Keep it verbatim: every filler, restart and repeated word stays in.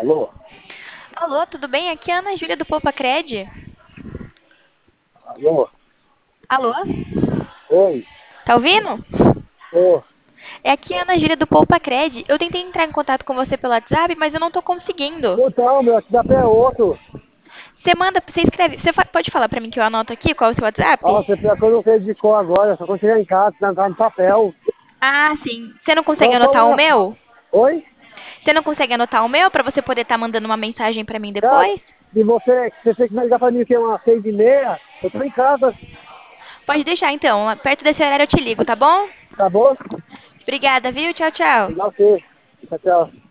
Alô? Alô, tudo bem? Aqui é a Ana Júlia do Poupa Cred. Alô? Alô? Oi? Tá ouvindo? Ô, É aqui a Ana Júlia do Poupa Cred. Eu tentei entrar em contato com você pelo WhatsApp, mas eu não tô conseguindo. então, meu, aqui da pé é outro. Você manda, você escreve. Você fa- pode falar pra mim que eu anoto aqui qual é o seu WhatsApp? Ah, você pior que eu não sei de cor agora, só quando chegar em casa, tá tá no papel. Ah, sim. Você não consegue Qual, qual anotar o é? meu? Oi? Você não consegue anotar o meu pra você poder estar mandando uma mensagem pra mim Tá, depois? se você, se você quiser ligar pra mim que é umas seis e meia, eu tô em casa, Pode deixar então. Perto desse horário eu te ligo, tá bom? tá bom? Obrigada, viu? Tchau, tchau. Legal, você. Tchau, tchau.